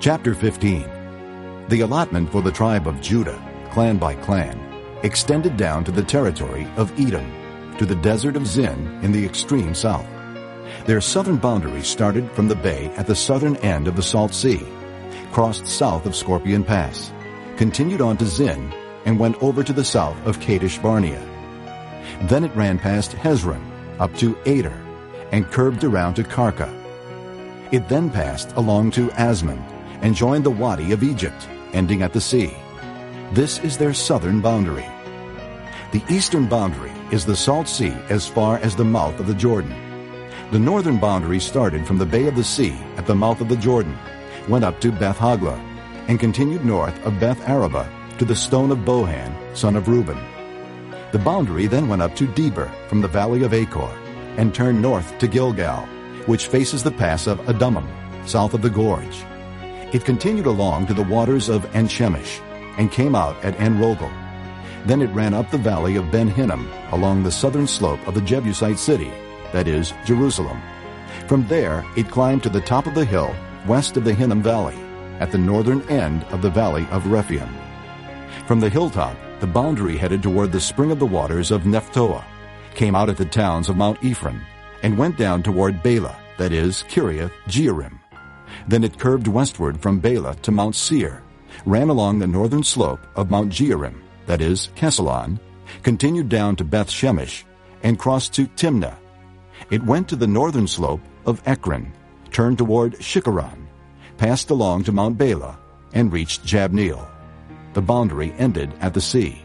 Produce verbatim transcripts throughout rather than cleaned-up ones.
Chapter fifteen. The allotment for the tribe of Judah, clan by clan, extended down to the territory of Edom, to the desert of Zin in the extreme south. Their southern boundary started from the bay at the southern end of the Salt Sea, crossed south of Scorpion Pass, continued on to Zin, and went over to the south of Kadesh Barnea. Then it ran past Hezron, up to Ader, and curved around to Karka. It then passed along to Asmon, and joined the Wadi of Egypt, ending at the sea. This is their southern boundary. The eastern boundary is the Salt Sea as far as the mouth of the Jordan. The northern boundary started from the Bay of the Sea at the mouth of the Jordan, went up to Beth Hogla, and continued north of Beth Araba to the stone of Bohan, son of Reuben. The boundary then went up to Deber from the valley of Achor, and turned north to Gilgal, which faces the pass of Adumim, south of the gorge. It continued along to the waters of En-Shemesh, and came out at En-Rogel. Then it ran up the valley of Ben-Hinnom along the southern slope of the Jebusite city, that is, Jerusalem. From there it climbed to the top of the hill west of the Hinnom Valley, at the northern end of the valley of Rephaim. From the hilltop, the boundary headed toward the spring of the waters of Nephtoah, came out at the towns of Mount Ephron, and went down toward Bela, that is, Kiriath Jearim. Then it curved westward from Bela to Mount Seir, ran along the northern slope of Mount Jearim, that is, Kesalon, continued down to Beth Shemesh, and crossed to Timnah. It went to the northern slope of Ekron, turned toward Shikharon, passed along to Mount Bela, and reached Jabneel. The boundary ended at the sea.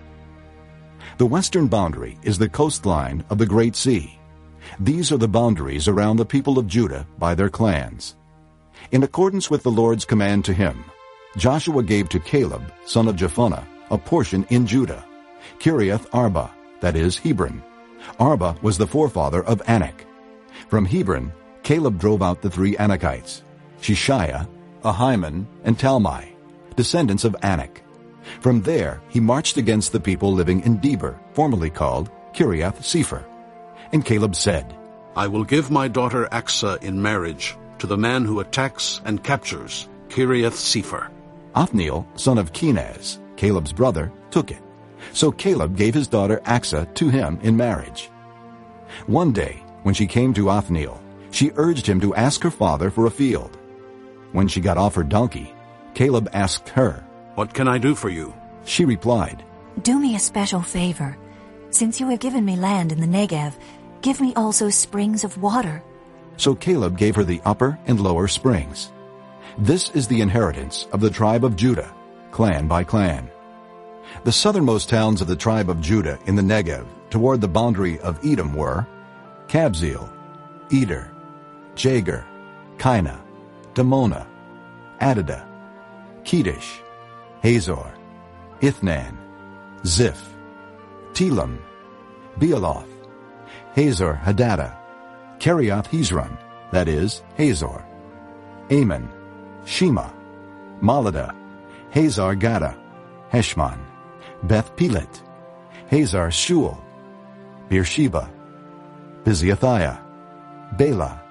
The western boundary is the coastline of the Great Sea. These are the boundaries around the people of Judah by their clans. In accordance with the Lord's command to him, Joshua gave to Caleb, son of Jephunneh, a portion in Judah, Kiriath Arba, that is, Hebron. Arba was the forefather of Anak. From Hebron, Caleb drove out the three Anakites, Shishiah, Ahiman, and Talmai, descendants of Anak. From there he marched against the people living in Deber, formerly called Kiriath Sepher. And Caleb said, I will give my daughter Achsah in marriage to the man who attacks and captures Kiriath Sepher. Othniel, son of Kenaz, Caleb's brother, took it. So Caleb gave his daughter Achsah to him in marriage. One day, when she came to Othniel, she urged him to ask her father for a field. When she got off her donkey, Caleb asked her, What can I do for you? She replied, Do me a special favor. Since you have given me land in the Negev, give me also springs of water. So Caleb gave her the upper and lower springs. This is the inheritance of the tribe of Judah, clan by clan. The southernmost towns of the tribe of Judah in the Negev, toward the boundary of Edom, were Kabzeel, Eder, Jagur, Kinah, Damona, Adadah, Kedesh, Hazor, Ithnan, Ziph, Telam, Bealoth, Hazor Hadadah, Kiriath Hezron, that is, Hazor, Ammon, Shema, Maladah, Hazar Gaddah, Heshmon, Beth Pelet, Hazar Shual, Beersheba, Biziathiah, Bela,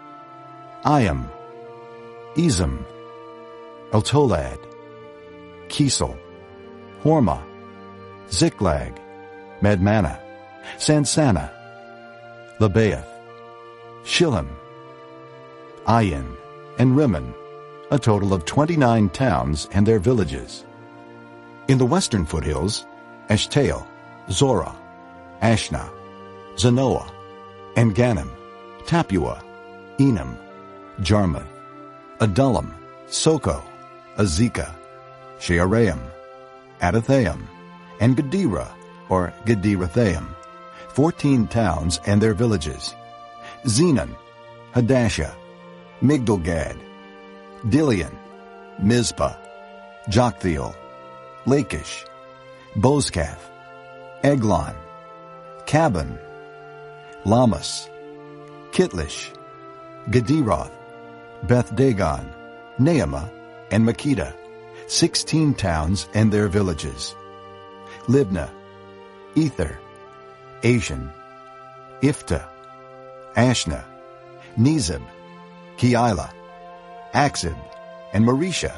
Ayam, Ezem, Eltolad, Kisel, Hormah, Ziklag, Madmanah, Sansannah, Lebaoth, Shillim, Ayin, and Rimmon, a total of twenty-nine towns and their villages. In the western foothills, Eshtaol, Zorah, Ashna, Zanoah, En-Gannim, Tappuah, Enam, Jarmuth, Adullam, Soko, Azekah, Shearaim, Adathaim, and Gederah, or Gederathaim, fourteen towns and their villages. Zenon, Hadashah, Migdalgad, Dilian, Mizpah, Joktheel, Lachish, Bozkath, Eglon, Caban, Lamas, Kitlish, Gederoth, Beth Dagon, Naamah, and Makkedah, sixteen towns and their villages. Libnah, Ether, Asian, Iftah, Ashna, Nezib, Keilah, Achzib, and Marisha,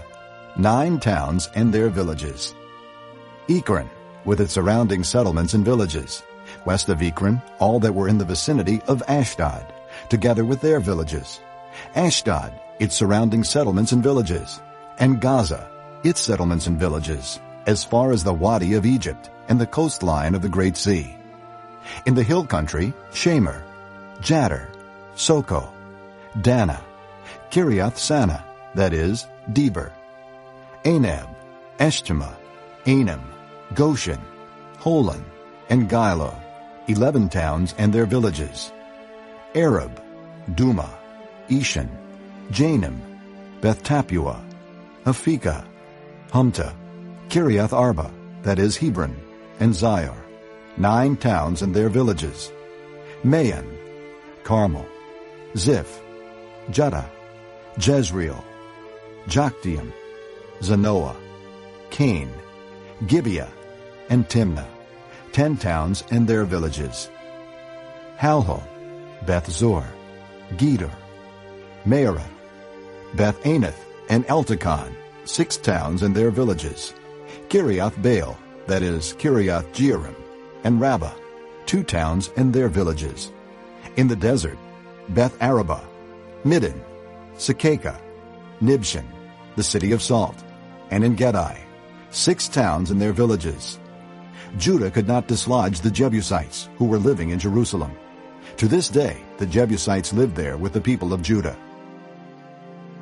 nine towns and their villages. Ekron, with its surrounding settlements and villages. West of Ekron, all that were in the vicinity of Ashdod, together with their villages. Ashdod, its surrounding settlements and villages. And Gaza, its settlements and villages, as far as the Wadi of Egypt and the coastline of the Great Sea. In the hill country, Shamer, Jadar, Soko, Dana, Kiriath-Sana, that is, Deber, Anab, Eshtemoa, Anim, Goshen, Holon, and Gilo, eleven towns and their villages. Arab, Duma, Eshan, Janim, Beth-Tappuah, Aphekah, Humta, Kiriath Arba, that is Hebron, and Zior, nine towns and their villages. Maon, Carmel, Ziph, Judah, Jezreel, Jokdeam, Zanoah, Cain, Gibeah, and Timnah, ten towns and their villages. Halhol, Beth-Zur, Gedor, Meerah, Beth-Anath, and Eltekon, six towns and their villages. Kiriath-Baal, that is Kiriath-Jearim, and Rabbah, two towns and their villages. In the desert, Beth-Arabah, Middin, Sekakah, Nibshan, the city of salt, and in Gedi, six towns and their villages. Judah could not dislodge the Jebusites who were living in Jerusalem. To this day, the Jebusites lived there with the people of Judah.